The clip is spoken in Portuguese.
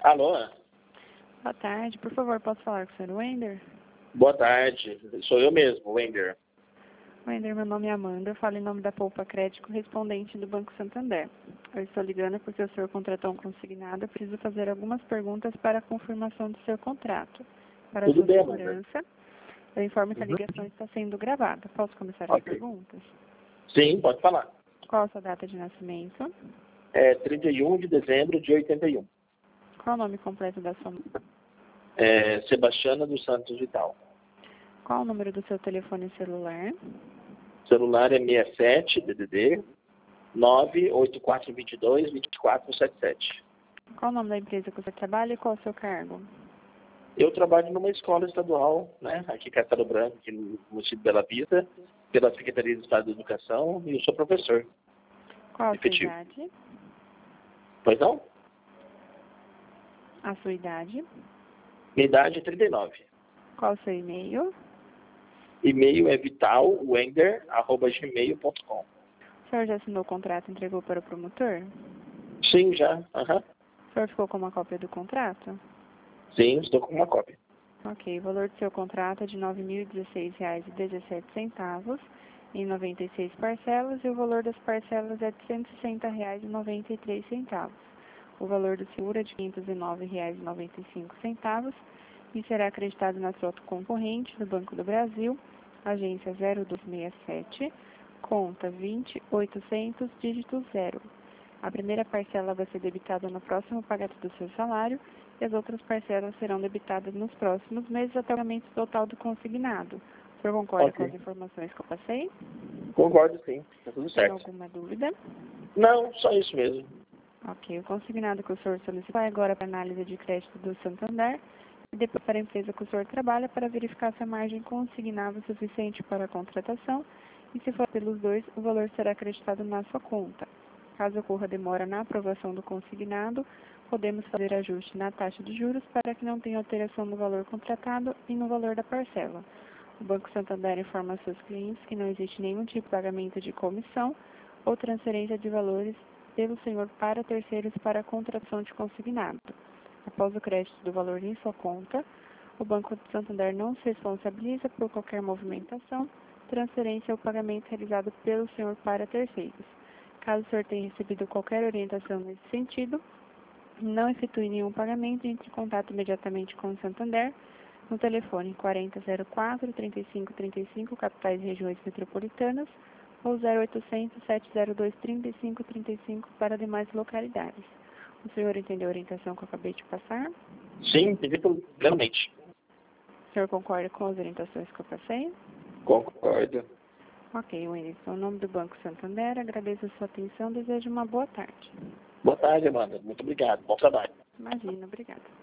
Alô? Boa tarde, por favor, posso falar com o senhor Wender? Boa tarde, sou eu mesmo, Wender. Wender, meu nome é Amanda, eu falo em nome da Poupa Crédito correspondente do Banco Santander. Eu estou ligando porque o senhor contratou um consignado, eu preciso fazer algumas perguntas para a confirmação do seu contrato. Para a Tudo sua bem, Amanda? segurança, eu informo que a ligação está sendo gravada. Posso começar as Ok. perguntas? Sim, pode falar. Qual a sua data de nascimento? É 31 de dezembro de 81. Qual o nome completo da sua mãe? Sebastiana dos Santos Vital. Qual o número do seu telefone celular? Celular é 67 DDD 98422-2477. Qual o nome da empresa que você trabalha e qual o seu cargo? Eu trabalho numa escola estadual, né, aqui em Castelo Branco, aqui no município de Bela Vista, pela Secretaria de Estado de Educação, e eu sou professor Qual a sua efetivo. idade? Pois não? A sua idade? Minha idade é 39. Qual o seu e-mail? E-mail é vitalwender@gmail.com. O senhor já assinou o contrato e entregou para o promotor? Sim, já. Aham. O senhor ficou com uma cópia do contrato? Sim, estou com uma cópia. Ok, o valor do seu contrato é de R$ 9.016,17 em 96 parcelas e o valor das parcelas é de R$ 160,93. O valor do seguro é de R$ 509,95 e será acreditado na sua concorrente do Banco do Brasil, agência 0267, conta 20800, dígito 0. A primeira parcela vai ser debitada no próximo pagamento do seu salário e as outras parcelas serão debitadas nos próximos meses até o pagamento total do consignado. O senhor concorda Ok. com as informações que eu passei? Concordo, sim. Está tudo Tem certo. alguma dúvida? Não, só isso mesmo. Ok, o consignado que o senhor solicitou é agora para análise de crédito do Santander e depois para a empresa que o senhor trabalha para verificar se a margem consignável é suficiente para a contratação e se for pelos dois, o valor será acreditado na sua conta. Caso ocorra demora na aprovação do consignado, podemos fazer ajuste na taxa de juros para que não tenha alteração no valor contratado e no valor da parcela. O Banco Santander informa aos seus clientes que não existe nenhum tipo de pagamento de comissão ou transferência de valores pelo senhor para terceiros para a contratação de consignado. Após o crédito do valor em sua conta, o Banco Santander não se responsabiliza por qualquer movimentação, transferência ou pagamento realizado pelo senhor para terceiros. Caso o senhor tenha recebido qualquer orientação nesse sentido, não efetue nenhum pagamento e entre em contato imediatamente com o Santander no telefone 4004-3535, capitais e regiões metropolitanas, ou 0800-702-3535 para demais localidades. O senhor entendeu a orientação que eu acabei de passar? Sim, entendi plenamente. O senhor concorda com as orientações que eu passei? Concordo. Ok, Whindersson, em nome do Banco Santander, agradeço a sua atenção e desejo uma boa tarde. Boa tarde, Amanda. Muito obrigado. Bom trabalho. Imagina, obrigada.